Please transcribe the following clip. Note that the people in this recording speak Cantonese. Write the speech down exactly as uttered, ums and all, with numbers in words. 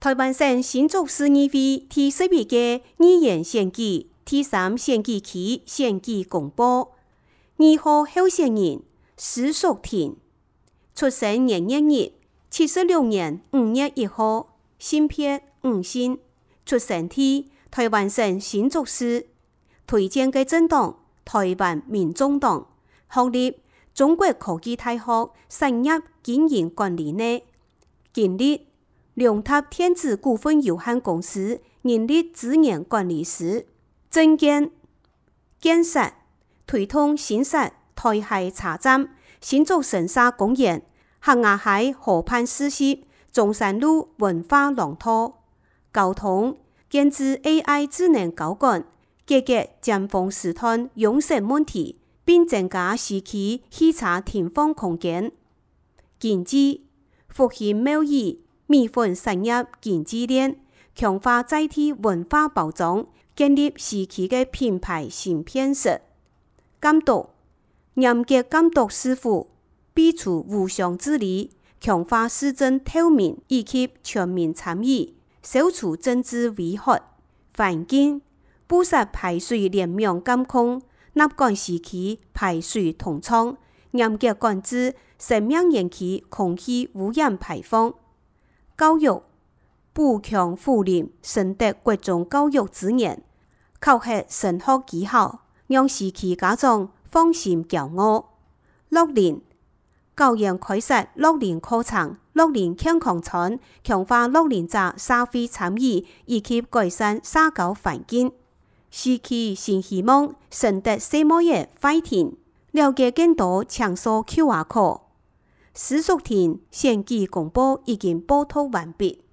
台湾省新竹市议會第十一屆議員選舉第三選舉期選舉公布，二號候選人施淑婷，出生年月日七十六年五月一號，性別女性，出生地台灣省新竹市，推薦嘅政黨台灣民眾黨，學歷中國科技大學產業經營管理呢，經歷龍塔電子股份有限公司人力資源管理師，政見建設推動新設台海車站、新竹神沙公園、客家海河畔市集、中山路文化廊道、交通建置 A I 智能高管，解決尖峰時段擁塞問題，並增加市區汽車停放空間。經濟復興貿易、米粉產業經濟鏈，強化在地文化包裝，建立市區嘅品牌新片色。監督嚴格監督市府，避除無相治理，強化市政透明以及全民參與，消除政治違法。環境布實排水聯網監控，納管市區排水通暢，嚴格管制生命園區空氣污染排放。教育補強輔林深德國中教育資源，考核升學技巧，讓市區家長放心驕傲。樂齡教研開設樂齡課程、樂齡健康村，強化樂齡者社會參與以及改善社交環境。市區新希望深德世貿業快艇，了解更多搶數 Q R code。施淑婷選舉公報已經報道完畢。